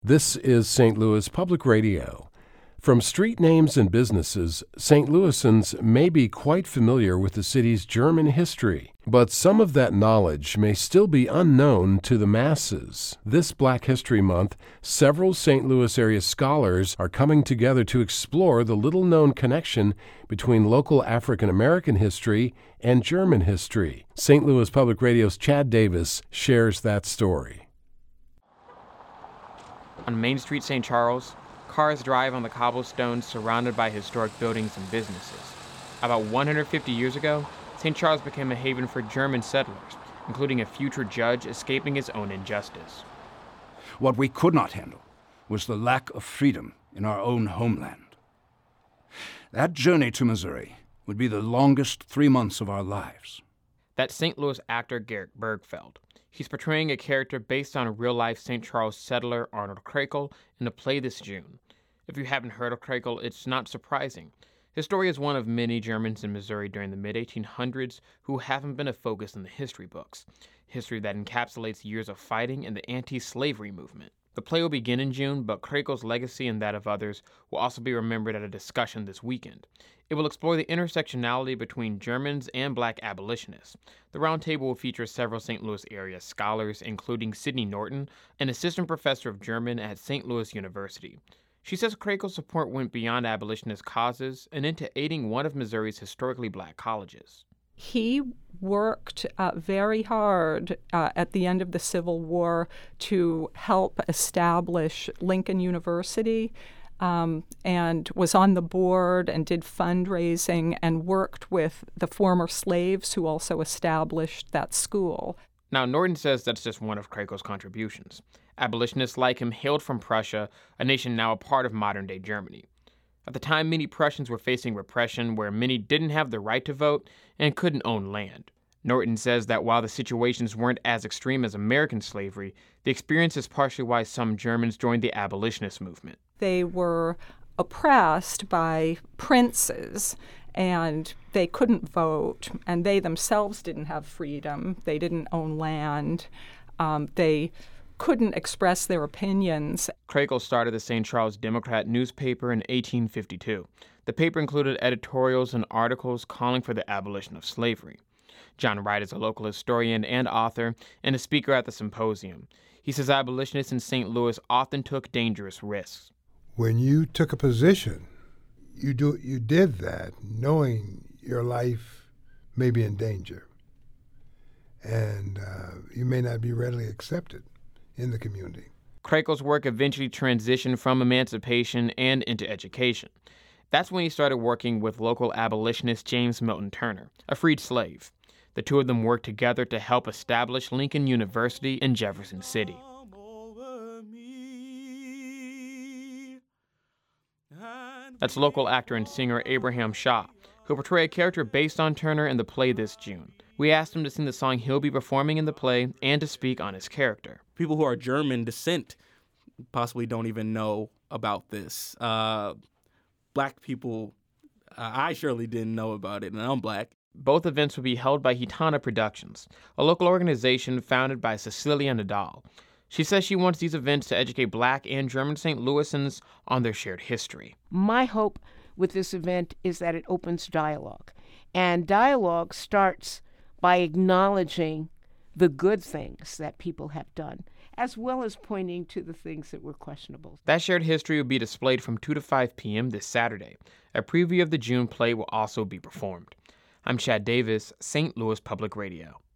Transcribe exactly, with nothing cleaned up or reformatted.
This is Saint Louis Public Radio. From street names and businesses, Saint Louisans may be quite familiar with the city's German history, but some of that knowledge may still be unknown to the masses. This Black History Month, several Saint Louis area scholars are coming together to explore the little-known connection between local African American history and German history. Saint Louis Public Radio's Chad Davis shares that story. On Main Street, Saint Charles, cars drive on the cobblestones surrounded by historic buildings and businesses. About one hundred fifty years ago, Saint Charles became a haven for German settlers, including a future judge escaping his own injustice. What we could not handle was the lack of freedom in our own homeland. That journey to Missouri would be the longest three months of our lives. That's Saint Louis actor Garrett Bergfeld. He's portraying a character based on a real-life Saint Charles settler, Arnold Krakel, in a play this June. If you haven't heard of Krakel, it's not surprising. His story is one of many Germans in Missouri during the mid eighteen hundreds who haven't been a focus in the history books, history that encapsulates years of fighting and the anti-slavery movement. The play will begin in June, but Krakel's legacy and that of others will also be remembered at a discussion this weekend. It will explore the intersectionality between Germans and Black abolitionists. The roundtable will feature several Saint Louis area scholars, including Sydney Norton, an assistant professor of German at Saint Louis University. She says Krakel's support went beyond abolitionist causes and into aiding one of Missouri's historically Black colleges. He worked uh, very hard uh, at the end of the Civil War to help establish Lincoln University, um, and was on the board and did fundraising and worked with the former slaves who also established that school. Now, Norton says that's just one of Krakel's contributions. Abolitionists like him hailed from Prussia, a nation now a part of modern-day Germany. At the time, many Prussians were facing repression where many didn't have the right to vote and couldn't own land. Norton says that while the situations weren't as extreme as American slavery, the experience is partially why some Germans joined the abolitionist movement. They were oppressed by princes, and they couldn't vote, and they themselves didn't have freedom. They didn't own land. Um, they couldn't express their opinions. Krakel started the Saint Charles Democrat newspaper in eighteen fifty-two. The paper included editorials and articles calling for the abolition of slavery. John Wright is a local historian and author and a speaker at the symposium. He says abolitionists in Saint Louis often took dangerous risks. When you took a position, you do you did that knowing your life may be in danger, and uh, you may not be readily accepted in the community. Krakel's work eventually transitioned from emancipation and into education. That's when he started working with local abolitionist James Milton Turner, a freed slave. The two of them worked together to help establish Lincoln University in Jefferson City. That's local actor and singer Abraham Shaw, who'll portray a character based on Turner in the play this June. We asked him to sing the song he'll be performing in the play and to speak on his character. People who are German descent possibly don't even know about this. Uh, black people, uh, I surely didn't know about it, and I'm Black. Both events will be held by Hitana Productions, a local organization founded by Cecilia Nadal. She says she wants these events to educate Black and German Saint Louisans on their shared history. My hope with this event is that it opens dialogue. And dialogue starts by acknowledging the good things that people have done, as well as pointing to the things that were questionable. That shared history will be displayed from two to five p.m. this Saturday. A preview of the June play will also be performed. I'm Chad Davis, Saint Louis Public Radio.